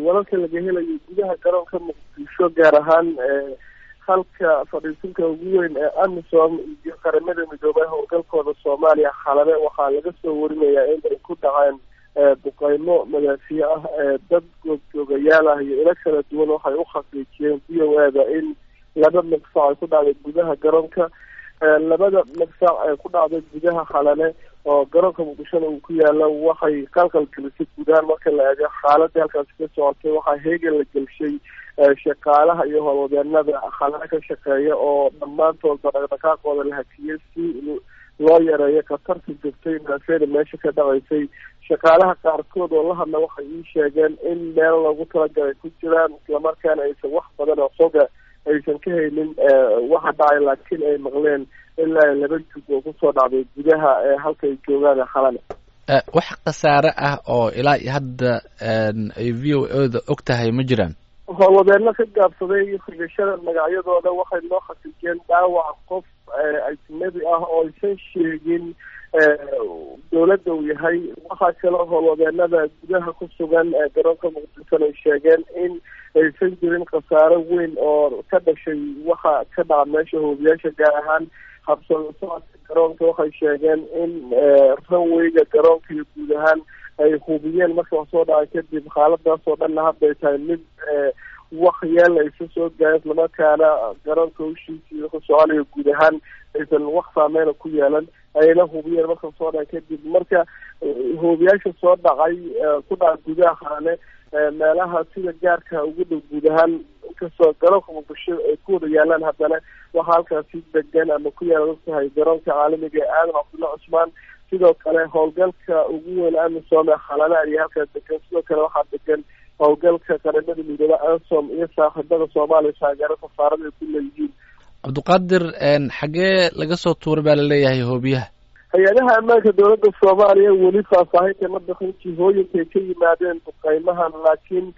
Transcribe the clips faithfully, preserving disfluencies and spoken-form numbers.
wararka laga helayo gudaha garoonka muqdisho gaar ahaan halka fadhiisinka ugu weyn ee amisom iyo qaramada midoobay howlgalkooda soomaaliya xalale waxaa laga soo warinayaa inay ku dhaceen duqeymo madaafiye ah dad goobjoogayaal ah iyo ilo kala duwan waxay u xaqiijiyeen v o a da in laba magsac ay ku dhacday gudaha garoonka labada magsac ee ku dhacday gudaha xalale oo garoonka muqdishona uu ku yaalo waxay qalqal gelisay guud ahaan marka la eego xaaladii halkaasi ka socotay waxaa heegan la gelshay shaqaalaha iyo howlwadeenada xalale ka shaqeeya oo dhammaantoodba dhaqdhaqaaqooda la hakiyey si loo yareeyo khatarta jirtay maafeeda meesha ka dhacaysay shaqaalaha qaarkood oo la hadla waxay ii sheegeen in meel loogu talagalay ku jiraan islamarkaana aysan wax badan oo xoga aysan ka haynin waxa dhacay laakiin ay maqleen ilaa laba jug oo kusoo dhacday gudaha halka ay joogaan xalale wax khasaare ah oo ilaa hadda ay v o a da og tahay ma jiraan howlwadeeno ka gaabsaday xigashada magacyadooda waxay noo xaqiijiyeen dhaawac qof ajnabi ah oo aysan sheegin dawladda uu yahay waxaa kaloo howlwadeenada gudaha ku sugan garoonka muqdisho ay sheegeen in aysan jirin khasaaro weyn oo ka dhashay waxa ka dhaca meesha hoobiyaasha gaar ahaan habsami socodka garoonka waxay sheegeen in ranweyga garoonka iyo guud ahaan ay hubiyeen marka wax soo dhacay kadib xaaladaas oo dhanna hadday tahay mid waxyeel aysa soo gaarin islamarkaana garoonka hushiisa iyo ku soconayo guud ahaan aysan wax saameyna ku yeelan ayna hubiyeen marka soo dhacay kadib marka hoobiyaasha soo dhacay ku dhaca gudaha xalale meelaha sida gaarka ugu dhow guud ahaan inkastoo garoonka muqdisho ay ku wada yaalaan haddana waxaa halkaasi degan ama ku yaala ogtahay garoonka caalamiga ee aadan cabdulla cusmaan sidoo kale howlgalka ugu weyn amisom ee xalale ayaa halkaas degan sidoo kale waxaa degan howlgalka qaramada midoobe ansom iyo saaxiibada soomaaliya taageero safaarada ay ku leeyihiin cabdiqaadir xagee laga soo tuuray baa laleeyahay hoobiyaha hay-adaha ammaanka dawladda soomaaliya weli faahfaahinta ma bixin jihooyinkay ka yimaadeen duqeymahan laakiin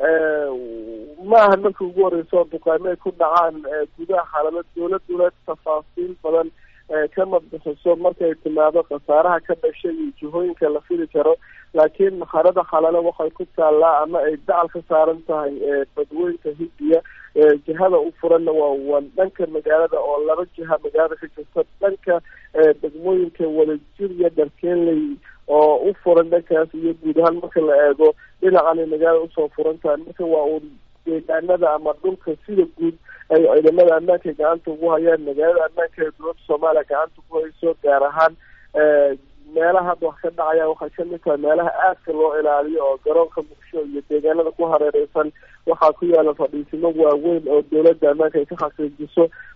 ma aha marka ugu horeyso duqeymo ay ku dhacaan gudaha xalalo dawladuna tafaasiil badan kama bixiso markay timaado khasaaraha ka dhashay iyo jihooyinka la fili karo laakiin xarada xalale waxay ku taallaa ama ay dacal ka saaran tahay badweynka hindiya jihada u furanna waa waa dhanka magaalada oo laba jiha magaalada ka jirta dhanka degmooyinka wadajir iyo dharkeenley oo u furan dhankaas iyo guud ahaan marka la eego dhinacan ay magaalada usoo furan tahay marka waa uun deegaanada ama dhulka sida guud ay ciidamada ammaanka gacanta ugu hayaan magaalada ammaanka ee dowladda soomaaliya gacanta ku hayso gaar ahaan meelaha hadda wax ka dhacaya waxay kamid tahay meelaha aadka loo ilaaliyo oo garoonka muqdisho iyo deegaanada ku hareereysan waxaa ku yaala fadhiisimo waaweyn oo dowladda ammaanka ay ka xaqiijiso